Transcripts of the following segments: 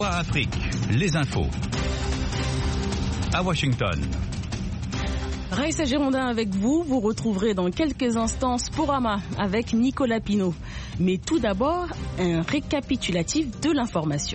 Afrique, les infos. À Washington. Raïssa Girondin avec vous. Vous retrouverez dans quelques instants Sporama avec Nicolas Pinault. Mais tout d'abord, un récapitulatif de l'information.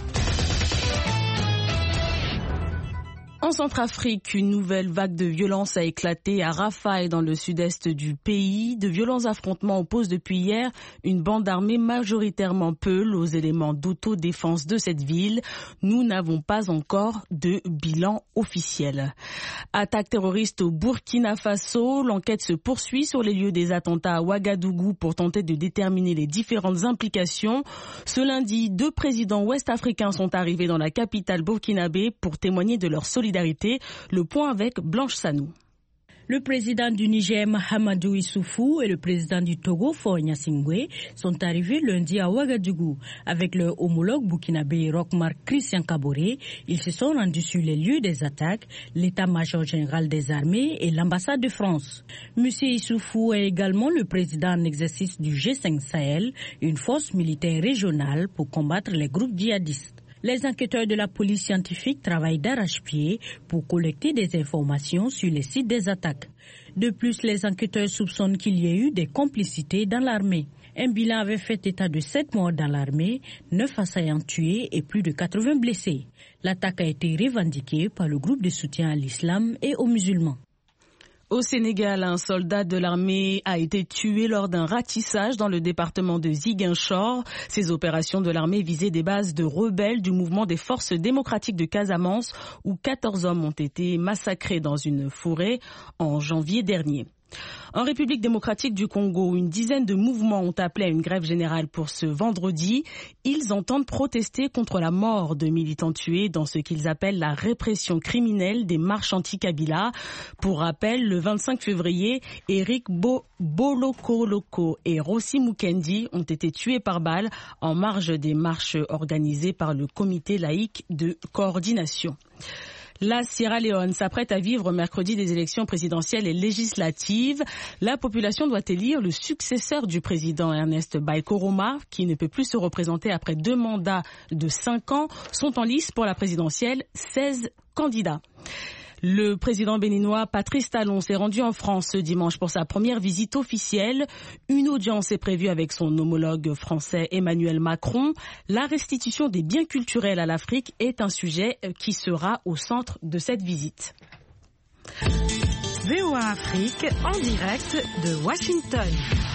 En Centrafrique, une nouvelle vague de violence a éclaté à Rafah et dans le sud-est du pays. De violents affrontements opposent depuis hier une bande armée majoritairement Peul aux éléments d'autodéfense de cette ville. Nous n'avons pas encore de bilan officiel. Attaque terroriste au Burkina Faso. L'enquête se poursuit sur les lieux des attentats à Ouagadougou pour tenter de déterminer les différentes implications. Ce lundi, 2 présidents ouest-africains sont arrivés dans la capitale burkinabé pour témoigner de leur solidarité. Le point avec Blanche Sanou. Le président du Niger, Mahamadou Issoufou, et le président du Togo, Faure Gnassingbé, sont arrivés lundi à Ouagadougou. Avec leur homologue burkinabé Roch-Marc Christian Kaboré, ils se sont rendus sur les lieux des attaques, l'état-major général des armées et l'ambassade de France. Monsieur Issoufou est également le président en exercice du G5 Sahel, une force militaire régionale pour combattre les groupes djihadistes. Les enquêteurs de la police scientifique travaillent d'arrache-pied pour collecter des informations sur les sites des attaques. De plus, les enquêteurs soupçonnent qu'il y ait eu des complicités dans l'armée. Un bilan avait fait état de 7 morts dans l'armée, 9 assaillants tués et plus de 80 blessés. L'attaque a été revendiquée par le groupe de soutien à l'islam et aux musulmans. Au Sénégal, un soldat de l'armée a été tué lors d'un ratissage dans le département de Ziguinchor. Ces opérations de l'armée visaient des bases de rebelles du mouvement des forces démocratiques de Casamance où 14 hommes ont été massacrés dans une forêt en janvier dernier. En République démocratique du Congo, une dizaine de mouvements ont appelé à une grève générale pour ce vendredi. Ils entendent protester contre la mort de militants tués dans ce qu'ils appellent la répression criminelle des marches anti-Kabila. Pour rappel, le 25 février, Eric Bolokoloko et Rossi Mukendi ont été tués par balle en marge des marches organisées par le comité laïque de coordination. La Sierra Leone s'apprête à vivre mercredi des élections présidentielles et législatives. La population doit élire le successeur du président Ernest Bai Koroma, qui ne peut plus se représenter après 2 mandats de 5 ans. Sont en lice pour la présidentielle 16 candidats. Le président béninois Patrice Talon s'est rendu en France ce dimanche pour sa première visite officielle. Une audience est prévue avec son homologue français Emmanuel Macron. La restitution des biens culturels à l'Afrique est un sujet qui sera au centre de cette visite. VOA Afrique en direct de Washington.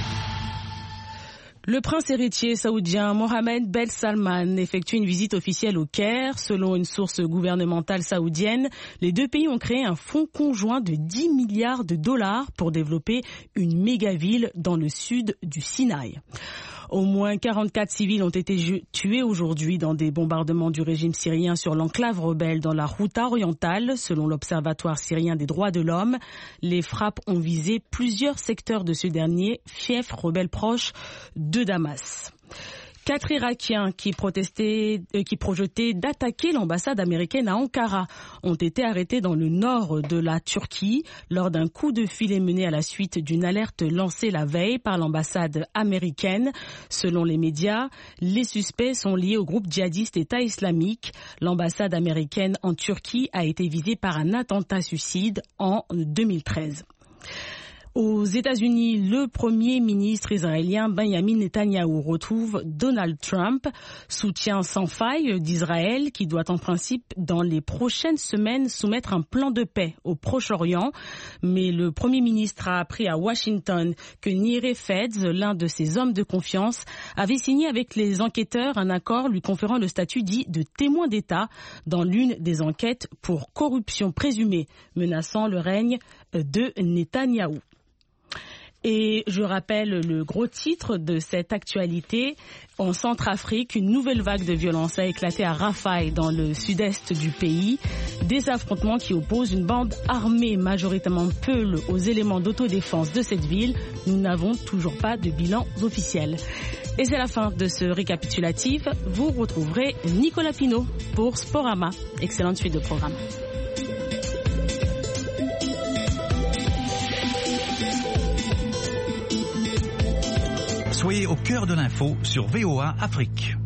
Le prince héritier saoudien Mohammed Ben Salman effectue une visite officielle au Caire. Selon une source gouvernementale saoudienne, les 2 pays ont créé un fonds conjoint de 10 milliards de dollars pour développer une méga-ville dans le sud du Sinaï. Au moins 44 civils ont été tués aujourd'hui dans des bombardements du régime syrien sur l'enclave rebelle dans la Ghouta orientale, selon l'Observatoire syrien des droits de l'homme. Les frappes ont visé plusieurs secteurs de ce dernier, fief rebelle proche de Damas. 4 Irakiens qui projetaient d'attaquer l'ambassade américaine à Ankara ont été arrêtés dans le nord de la Turquie lors d'un coup de filet mené à la suite d'une alerte lancée la veille par l'ambassade américaine. Selon les médias, les suspects sont liés au groupe djihadiste État islamique. L'ambassade américaine en Turquie a été visée par un attentat suicide en 2013. Aux États-Unis, le premier ministre israélien Benjamin Netanyahou retrouve Donald Trump, soutien sans faille d'Israël qui doit en principe dans les prochaines semaines soumettre un plan de paix au Proche-Orient. Mais le premier ministre a appris à Washington que Nir Feds, l'un de ses hommes de confiance, avait signé avec les enquêteurs un accord lui conférant le statut dit de témoin d'État dans l'une des enquêtes pour corruption présumée menaçant le règne de Netanyahou. Et je rappelle le gros titre de cette actualité. En Centrafrique, une nouvelle vague de violence a éclaté à Rafah dans le sud-est du pays. Des affrontements qui opposent une bande armée majoritairement Peul aux éléments d'autodéfense de cette ville. Nous n'avons toujours pas de bilan officiel. Et c'est la fin de ce récapitulatif. Vous retrouverez Nicolas Pinault pour Sporama. Excellente suite de programme. Soyez au cœur de l'info sur VOA Afrique.